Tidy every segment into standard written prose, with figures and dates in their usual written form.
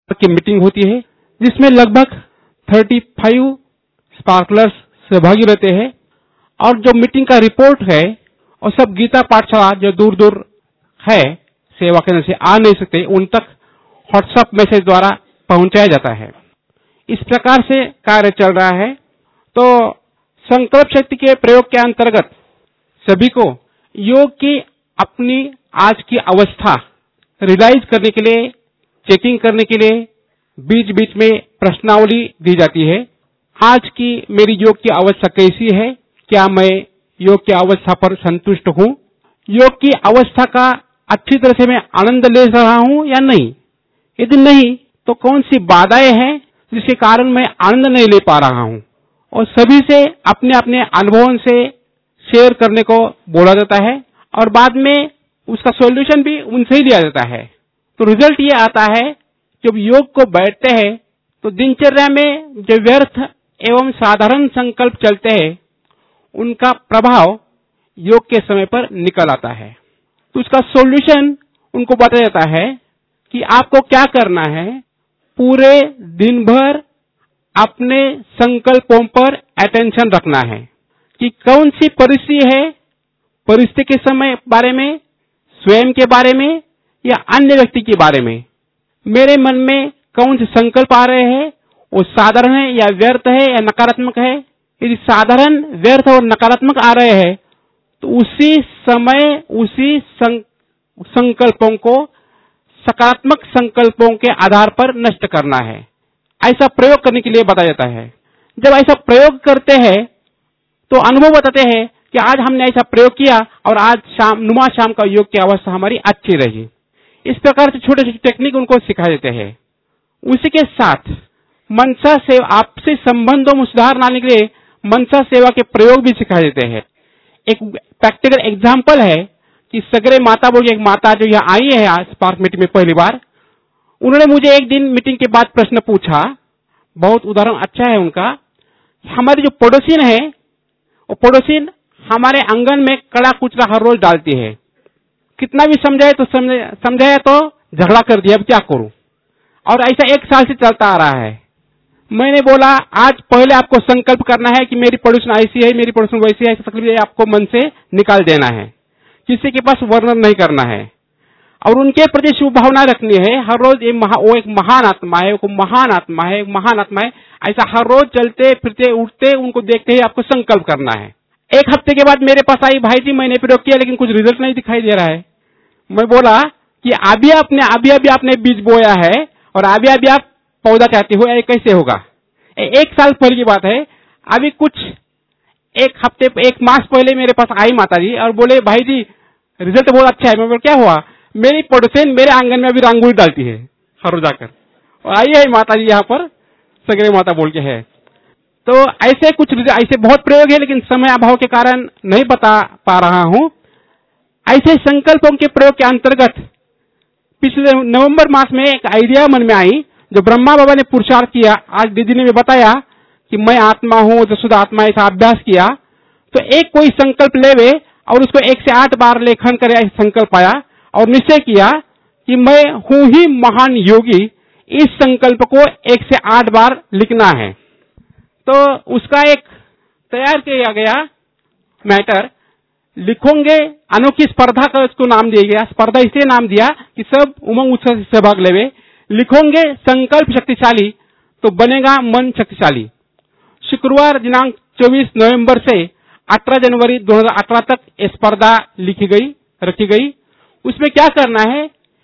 की मीटिंग होती है जिसमें लगभग 35 स्पार्कलर्स सहभागी रहते हैं और जो मीटिंग का रिपोर्ट है और सब गीता पाठशाला जो दूर दूर है सेवा केंद्र से आ नहीं सकते उन तक व्हाट्सएप मैसेज द्वारा पहुंचाया जाता है। इस प्रकार से कार्य चल रहा है। तो संकल्प शक्ति के प्रयोग के अंतर्गत सभी को योग की अपनी आज की अवस्था रियलाइज करने के लिए, चेकिंग करने के लिए बीच बीच में प्रश्नावली दी जाती है। आज की मेरी योग की अवस्था कैसी है, क्या मैं योग की अवस्था पर संतुष्ट हूं, योग की अवस्था का अच्छी तरह से मैं आनंद ले रहा हूं या नहीं, यदि नहीं तो कौन सी बाधाएं हैं जिसके कारण मैं आनंद नहीं ले पा रहा हूं। और सभी से अपने अपने अनुभवों से शेयर करने को बोला जाता है और बाद में उसका सॉल्यूशन भी उनसे ही लिया जाता है। तो रिजल्ट ये आता है जब योग को बैठते हैं तो दिनचर्या में जो व्यर्थ एवं साधारण संकल्प चलते हैं उनका प्रभाव योग के समय पर निकल आता है। तो उसका सॉल्यूशन उनको बताया जाता है कि आपको क्या करना है, पूरे दिन भर अपने संकल्पों पर अटेंशन रखना है कि कौन सी परिस्थिति है, परिस्थिति के समय बारे में, स्वयं के बारे में या अन्य व्यक्ति के बारे में मेरे मन में कौन से संकल्प आ रहे हैं, वो साधारण है या व्यर्थ है या नकारात्मक है। यदि साधारण, व्यर्थ और नकारात्मक आ रहे हैं तो उसी समय उसी संकल्पों को सकारात्मक संकल्पों के आधार पर नष्ट करना है। ऐसा प्रयोग करने के लिए बताया जाता है। जब ऐसा प्रयोग करते हैं तो अनुभव बताते हैं कि आज हमने ऐसा प्रयोग किया और आज शाम का योग की अवस्था हमारी अच्छी रही। इस प्रकार से छोटे छोटे टेक्निक उनको सिखा देते हैं। उसी के साथ मनसा सेवा, आपसी संबंधों में सुधार लाने के लिए मनसा सेवा के प्रयोग भी सिखा देते हैं। एक प्रैक्टिकल एग्जाम्पल है कि सगरे माता बोल एक माता जो यहाँ आई है आज स्पार्क मीटिंग में पहली बार, उन्होंने मुझे एक दिन मीटिंग के बाद प्रश्न पूछा, बहुत उदाहरण अच्छा है उनका। हमारी जो पड़ोसीन है वो पड़ोसीन हमारे आंगन में कड़ा कुचरा हर रोज डालती है, कितना भी समझाया तो झगड़ा कर दिया, अब क्या करूं। और ऐसा 1 साल से चलता आ रहा है। मैंने बोला आज पहले आपको संकल्प करना है कि मेरी पड़ोसन ऐसी है, मेरी पड़ोसन वैसी है, ऐसा तकलीफ आपको मन से निकाल देना है, किसी के पास वर्णन नहीं करना है और उनके प्रति शुभ भावना रखनी है। हर रोज वो एक महान आत्मा है, वो महान आत्मा है, महान आत्मा है, ऐसा हर रोज चलते फिरते उठते उनको देखते ही आपको संकल्प करना है। 1 हफ्ते के बाद मेरे पास आई, भाई जी मैंने प्रयोग किया लेकिन कुछ रिजल्ट नहीं दिखाई दे रहा है। मैं बोला कि अभी आपने बीज बोया है और अभी आप पौधा चाहते हो, ये कैसे होगा। 1 साल पहले की बात है। अभी कुछ 1 मास पहले मेरे पास आई माता जी और बोले भाई जी रिजल्ट बहुत अच्छा है। मैं बोला क्या हुआ, मेरी पड़ोसन मेरे आंगन में अभी रंगोली डालती है हर रोज आकर, और आई है माता जी यहाँ पर सगरे माता बोल के है। तो ऐसे बहुत प्रयोग है लेकिन समय अभाव के कारण नहीं बता पा रहा हूं। ऐसे संकल्पों के प्रयोग के अंतर्गत पिछले नवंबर मास में एक आइडिया मन में आई जो ब्रह्मा बाबा ने पुरुषार्थ किया। आज दीदी ने बताया कि मैं आत्मा हूं, जसुदा आत्मा, ऐसा अभ्यास किया। तो एक कोई संकल्प लेवे और उसको 1 से 8 बार लेखन करे, संकल्प आया और निश्चय किया कि मैं हूं ही महान योगी। इस संकल्प को 1 से 8 बार लिखना है। तो उसका एक तैयार किया गया मैटर, लिखोगे अनोखी स्पर्धा का उसको नाम दिया गया। स्पर्धा इसलिए नाम दिया कि सब उमंग उत्साह से सहभाग लेवे। लिखोगे संकल्प शक्तिशाली तो बनेगा मन शक्तिशाली। शुक्रवार दिनांक 24 नवंबर से 18 जनवरी 2018 तक स्पर्धा रखी गई। उसमें क्या करना है,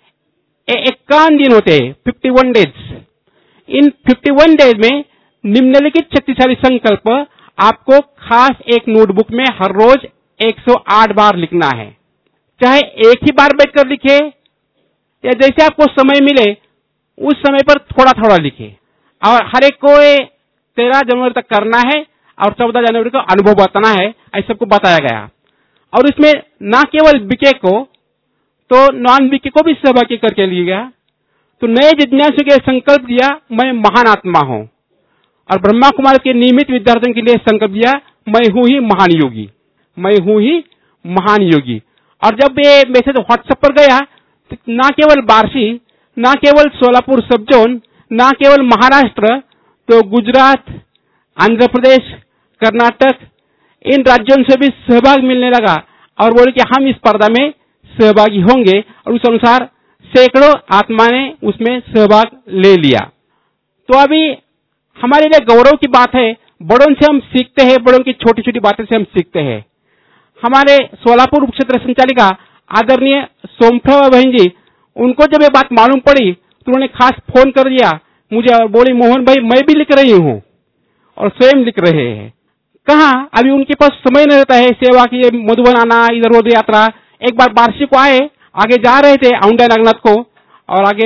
51 दिन होते हैं, 51 डेज। इन 51 डेज में निम्नलिखित शक्तिशाली संकल्प आपको खास एक नोटबुक में हर रोज 108 बार लिखना है। चाहे एक ही बार बैठकर लिखे या जैसे आपको समय मिले उस समय पर थोड़ा थोड़ा लिखे। और हर एक को 13 जनवरी तक करना है और 14 जनवरी को अनुभव बताना है, ऐसा सबको बताया गया। और इसमें न केवल बीके को तो नॉन बीके को भी सहभागी करके लिया गया। तो नए जिज्ञासु के संकल्प दिया मैं महान आत्मा हूं, और ब्रह्मा कुमार के नियमित विद्यार्थियों के लिए संकल्प दिया मैं हूं ही महान योगी, मैं हूं ही महान योगी। और जब ये मैसेज व्हाट्सएप पर गया तो न केवल बार्शी, न केवल सोलापुर सब जोन, ना केवल महाराष्ट्र तो गुजरात, आंध्र प्रदेश, कर्नाटक, इन राज्यों से भी सहभाग मिलने लगा और बोले कि हम इस स्पर्धा में सहभागी होंगे और उस अनुसार सैकड़ों आत्मा ने उसमें सहभाग ले लिया। तो अभी हमारे लिए गौरव की बात है, बड़ों से हम सीखते हैं, बड़ों की छोटी छोटी बातें से हम सीखते हैं। हमारे सोलापुर उपक्षेत्र संचालिका आदरणीय सोमप्रभा बहन जी, उनको जब ये बात मालूम पड़ी तो उन्होंने खास फोन कर दिया मुझे और बोली मोहन भाई मैं भी लिख रही हूँ और स्वयं लिख रहे हैं। कहा अभी उनके पास समय नहीं रहता है सेवा की, मधुबन आना, इधर उधर यात्रा। एक बार वार्षिक को आए, आगे जा रहे थे औंधा नागनाथ को और आगे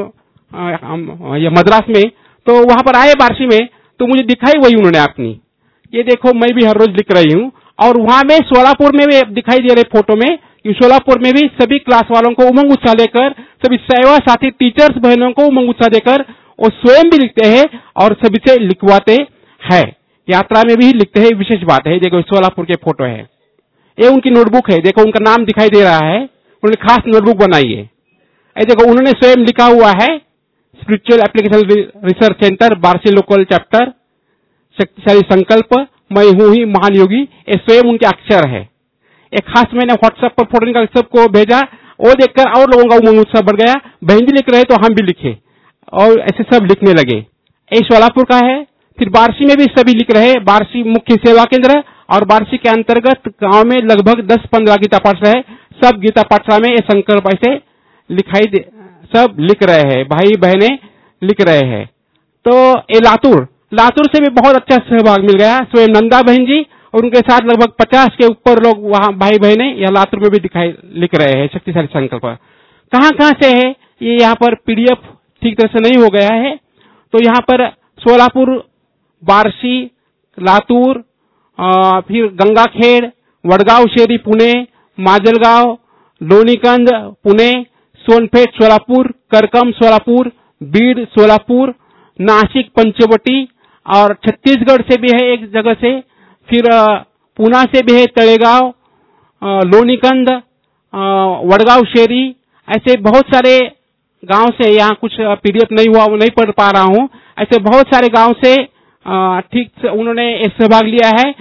मद्रास में, तो वहां पर आए वार्षिक में तो मुझे दिखाई वही उन्होंने अपनी, ये देखो मैं भी हर रोज लिख रही हूँ। और वहां में सोलापुर में भी दिखाई दे रहे फोटो में कि सोलापुर में भी सभी क्लास वालों को उमंग उत्साह देकर, सभी सेवा साथी टीचर्स बहनों को उमंग उत्साह देकर वो स्वयं भी लिखते हैं और सभी से लिखवाते हैं। यात्रा में भी लिखते हैं, विशेष बात है। देखो सोलापुर के फोटो है, ये उनकी नोटबुक है, देखो उनका नाम दिखाई दे रहा है, उन्होंने खास नोटबुक बनाई है। देखो उन्होंने स्वयं लिखा हुआ है spiritual application research centre Barsi local chapter, शक्तिशाली संकल्प, मैं हूं ही महान योगी, ये स्वयं उनके अक्षर है। एक खास मैंने व्हाट्सएप पर फोटो निकाल सबको भेजा, वो देखकर और लोगों का उमंग उत्साह बढ़ गया, बहन जी लिख रहे तो हम भी लिखे और ऐसे सब लिखने लगे। ये सोलापुर का है। फिर बारसी में भी सभी लिख रहे, बारसी मुख्य सेवा केंद्र और बारसी के अंतर्गत गांव में लगभग 10-15 गीता पाठशाला है, सब गीता पाठशाला में ये संकल्प ऐसे लिखाई दे, सब लिख रहे हैं, भाई बहने लिख रहे हैं। तो ये लातूर से भी बहुत अच्छा सहभाग मिल गया, स्वयं नंदा बहन जी और उनके साथ लगभग 50 के ऊपर लोग वहां भाई बहने या लातूर में भी दिखाई लिख रहे हैं शक्तिशाली संकल्प। कहां से है ये, यहाँ पर पीडीएफ ठीक तरह से नहीं हो गया है, तो यहाँ पर सोलापुर, बारसी, लातूर, फिर गंगाखेड़, वडगांव शेरी पुणे, माजलगांव, लोणीकंद पुणे, सोनपेठ सोलापुर, करकम सोलापुर, बीड सोलापुर, नासिक पंचवटी और छत्तीसगढ़ से भी है एक जगह से, फिर पूना से भी है तळेगांव, लोणीकंद, वडगांव शेरी, ऐसे बहुत सारे गांव से, यहाँ कुछ पीडीएफ नहीं हुआ, नहीं पढ़ पा रहा हूँ, ऐसे बहुत सारे गांव से ठीक से उन्होंने सहभाग लिया है।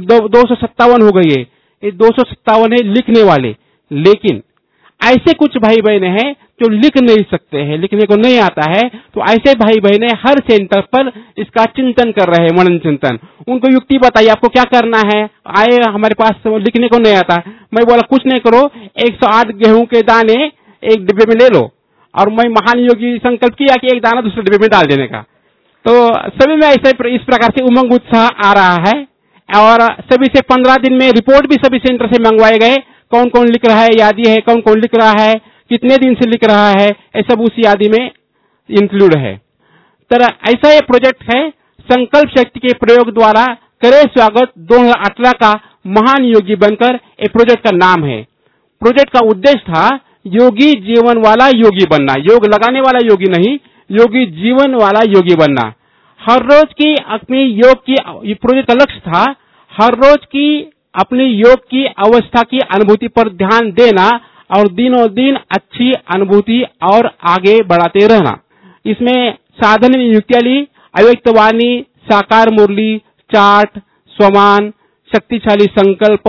257 हो गई है, ये 257 है लिखने वाले। लेकिन ऐसे कुछ भाई बहने हैं जो लिख नहीं सकते हैं, लिखने को नहीं आता है, तो ऐसे भाई बहने हर सेंटर पर इसका चिंतन कर रहे हैं, मनन चिंतन। उनको युक्ति बताइए आपको क्या करना है, आए हमारे पास लिखने को नहीं आता। मैं बोला कुछ नहीं करो, 108 गेहूं के दाने एक डिब्बे में ले लो, और मैं महान योगी संकल्प किया कि एक दाना दूसरे डिब्बे में डाल देने का। तो सभी में ऐसे इस प्रकार से उमंग उत्साह आ रहा है और सभी से 15 दिन में रिपोर्ट भी सभी सेंटर से मंगवाए गए, कौन कौन लिख रहा है यादी है, कौन कौन लिख रहा है, कितने दिन से लिख रहा है, ये सब उस यादी में इंक्लूड है। तरह ऐसा ये प्रोजेक्ट है, संकल्प शक्ति के प्रयोग द्वारा करे स्वागत 2018 का महान योगी बनकर, ये प्रोजेक्ट का नाम है। प्रोजेक्ट का उद्देश्य था योगी जीवन वाला योगी बनना, योग लगाने वाला योगी नहीं, योगी जीवन वाला योगी बनना। हर रोज की अपनी योग की, प्रोजेक्ट का लक्ष्य था हर रोज की अपनी योग की अवस्था की अनुभूति पर ध्यान देना और दिनों दिन अच्छी अनुभूति और आगे बढ़ाते रहना। इसमें साधन में युक्तियां ली, अव्यक्त वाणी, साकार मुरली, चार्ट, स्वमान, शक्तिशाली संकल्प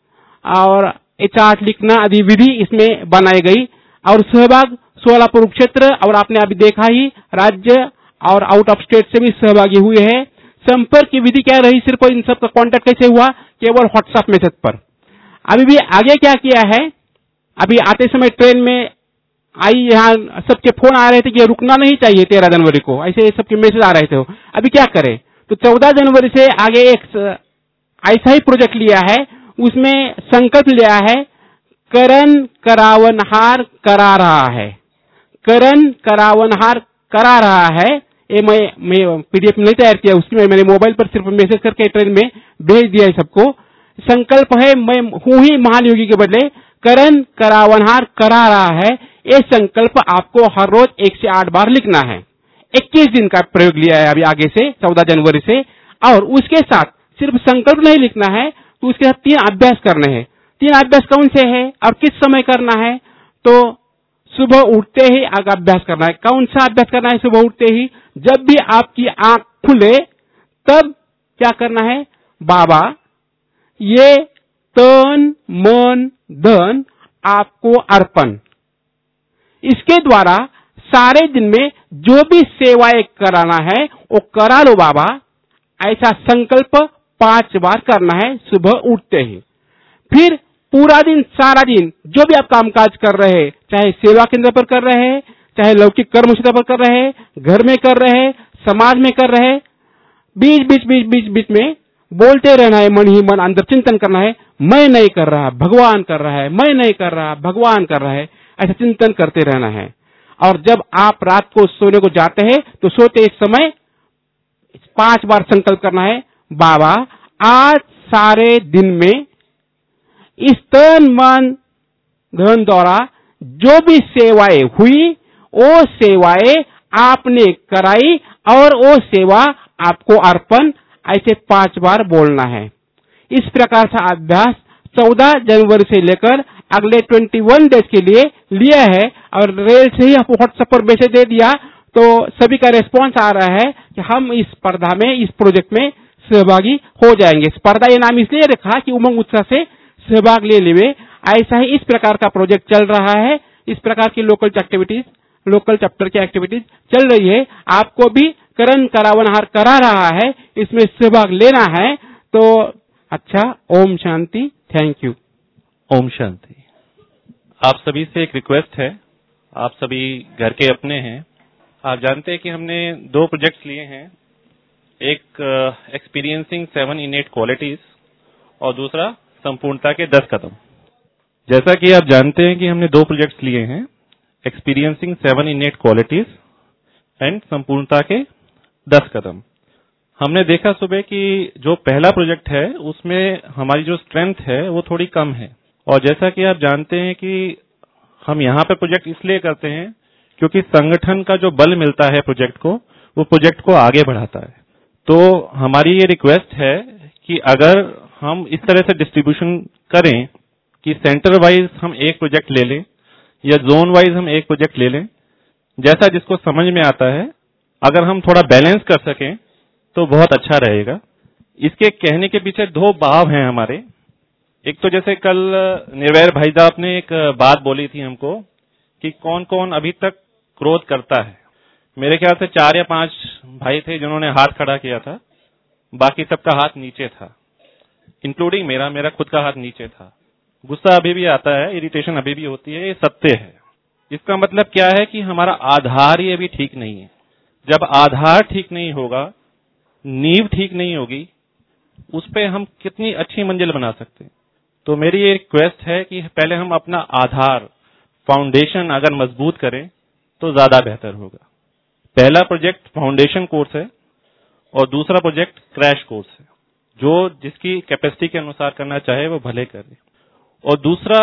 और चार्ट लिखना आदि विधि इसमें बनाई गई। और सहभाग सोलापुर क्षेत्र और आपने अभी देखा ही राज्य और आउट ऑफ स्टेट से भी सहभागी हुए हैं। संपर्क की विधि क्या रही, सिर्फ इन सबका कांटेक्ट कैसे हुआ, केवल व्हाट्सएप मैसेज पर। अभी भी आगे क्या किया है, अभी आते समय ट्रेन में आई, यहाँ सबके फोन आ रहे थे कि रुकना नहीं चाहिए 13 जनवरी को, ऐसे सबके मैसेज आ रहे थे। अभी क्या करें, तो 14 जनवरी से आगे एक ऐसा ही प्रोजेक्ट लिया है, उसमें संकल्प लिया है करण करावनहार करा रहा है, करण करावनहार करा रहा है। ये मैं पीडीएफ नहीं तैयार किया, उसकी मैंने मोबाइल पर सिर्फ मैसेज करके ट्रेन में भेज दिया है सबको। संकल्प है मैं हूं ही महान योगी के बदले करण करावनहार करा रहा है। ये संकल्प आपको हर रोज 1 से 8 बार लिखना है। 21 दिन का प्रयोग लिया है अभी आगे से 14 जनवरी से। और उसके साथ सिर्फ संकल्प नहीं लिखना है, तो उसके साथ 3 अभ्यास करने हैं। 3 अभ्यास कौन से है और किस समय करना है, तो सुबह उठते ही आगे अभ्यास करना है। कौन सा अभ्यास करना है सुबह उठते ही? जब भी आपकी आंख खुले तब क्या करना है? बाबा, ये तन मन धन आपको अर्पण। इसके द्वारा सारे दिन में जो भी सेवाएं कराना है वो करा लो बाबा। ऐसा संकल्प 5 बार करना है सुबह उठते ही। फिर पूरा दिन, सारा दिन जो भी आप कामकाज कर रहे हैं, चाहे सेवा केंद्र पर कर रहे हैं, चाहे लौकिक कर्म क्षेत्र पर कर रहे हैं, घर में कर रहे हैं, समाज में कर रहे हैं, बीच में बोलते रहना है, मन ही मन अंदर चिंतन करना है, मैं नहीं कर रहा, भगवान कर रहा है, मैं नहीं कर रहा, भगवान कर रहा है, ऐसा चिंतन करते रहना है। और जब आप रात को सोने को जाते हैं तो सोते इस समय 5 बार संकल्प करना है, बाबा आज सारे दिन में इस तन मन धन द्वारा जो भी सेवाएं हुई वो सेवाएं आपने कराई और वो सेवा आपको अर्पण, ऐसे 5 बार बोलना है। इस प्रकार से अभ्यास 14 जनवरी से लेकर अगले 21 डेज के लिए लिया है और रेल से ही व्हाट्सएप पर मैसेज दे दिया तो सभी का रेस्पॉन्स आ रहा है कि हम इस स्पर्धा में, इस प्रोजेक्ट में सहभागी हो जाएंगे। स्पर्धा ये नाम इसलिए रखा कि उमंग उत्साह से सहभाग ले लेवे। ऐसा ही इस प्रकार का प्रोजेक्ट चल रहा है। इस प्रकार की लोकल एक्टिविटीज, लोकल चैप्टर की एक्टिविटीज चल रही है। आपको भी करण करावनहार करा रहा है, इसमें सहभाग लेना है तो अच्छा। ओम शांति। Thank you. ओम शांति। आप सभी से एक रिक्वेस्ट है, आप सभी घर के अपने हैं। आप जानते हैं कि हमने 2 प्रोजेक्ट्स लिए हैं, एक एक्सपीरियंसिंग 7 इनेट क्वालिटीज और दूसरा संपूर्णता के 10 कदम। जैसा कि आप जानते हैं कि हमने 2 प्रोजेक्ट्स लिए हैं, एक्सपीरियंसिंग 7 इनेट क्वालिटीज एंड संपूर्णता के 10 कदम। हमने देखा सुबह कि जो पहला प्रोजेक्ट है उसमें हमारी जो स्ट्रेंथ है वो थोड़ी कम है। और जैसा कि आप जानते हैं कि हम यहाँ पे प्रोजेक्ट इसलिए करते हैं क्योंकि संगठन का जो बल मिलता है प्रोजेक्ट को, वो प्रोजेक्ट को आगे बढ़ाता है। तो हमारी ये रिक्वेस्ट है कि अगर हम इस तरह से डिस्ट्रीब्यूशन करें कि सेंटर वाइज हम एक प्रोजेक्ट ले लें या जोन वाइज हम एक प्रोजेक्ट ले लें, जैसा जिसको समझ में आता है, अगर हम थोड़ा बैलेंस कर सकें तो बहुत अच्छा रहेगा। इसके कहने के पीछे 2 भाव हैं हमारे। एक तो जैसे कल निर्वैर भाई साहब ने एक बात बोली थी हमको कि कौन कौन अभी तक क्रोध करता है। मेरे ख्याल से 4 या 5 भाई थे जिन्होंने हाथ खड़ा किया था, बाकी सबका हाथ नीचे था, इंक्लूडिंग मेरा खुद का हाथ नीचे था। गुस्सा अभी भी आता है, इरिटेशन अभी भी होती है, ये सत्य है। इसका मतलब क्या है कि हमारा आधार ही अभी ठीक नहीं है। जब आधार ठीक नहीं होगा, नींव ठीक नहीं होगी, उस पे हम कितनी अच्छी मंजिल बना सकते हैं। तो मेरी ये रिक्वेस्ट है कि पहले हम अपना आधार, फाउंडेशन अगर मजबूत करें तो ज्यादा बेहतर होगा। पहला प्रोजेक्ट फाउंडेशन कोर्स है और दूसरा प्रोजेक्ट क्रैश कोर्स है। जो जिसकी कैपेसिटी के अनुसार करना चाहे वो भले करे। और दूसरा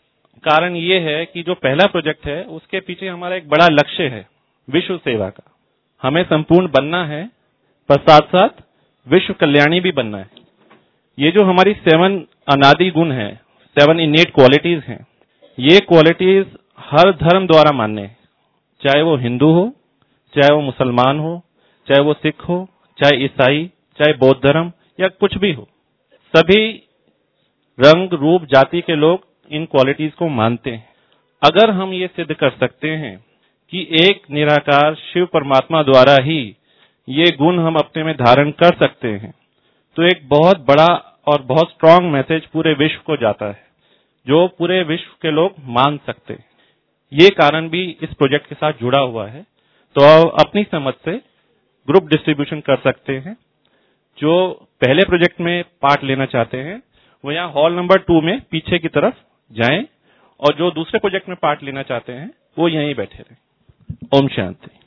कारण ये है कि जो पहला प्रोजेक्ट है उसके पीछे हमारा एक बड़ा लक्ष्य है, विश्व सेवा का। हमें संपूर्ण बनना है पर साथ साथ विश्व कल्याणी भी बनना है। ये जो हमारी 7 अनादि गुण है, 7 इनेट क्वालिटीज हैं, ये क्वालिटीज हर धर्म द्वारा मान्य है, चाहे वो हिंदू हो, चाहे वो मुसलमान हो, चाहे वो सिख हो, चाहे ईसाई, चाहे बौद्ध धर्म या कुछ भी हो। सभी रंग रूप जाति के लोग इन क्वालिटीज को मानते हैं। अगर हम ये सिद्ध कर सकते हैं कि एक निराकार शिव परमात्मा द्वारा ही ये गुण हम अपने में धारण कर सकते हैं, तो एक बहुत बड़ा और बहुत स्ट्रांग मैसेज पूरे विश्व को जाता है, जो पूरे विश्व के लोग मान सकते हैं। ये कारण भी इस प्रोजेक्ट के साथ जुड़ा हुआ है। तो अपनी समझ से ग्रुप डिस्ट्रीब्यूशन कर सकते हैं। जो पहले प्रोजेक्ट में पार्ट लेना चाहते हैं वो यहाँ हॉल नंबर 2 में पीछे की तरफ जाएं, और जो दूसरे प्रोजेक्ट में पार्ट लेना चाहते हैं वो यहीं बैठे रहें। ओम शांति।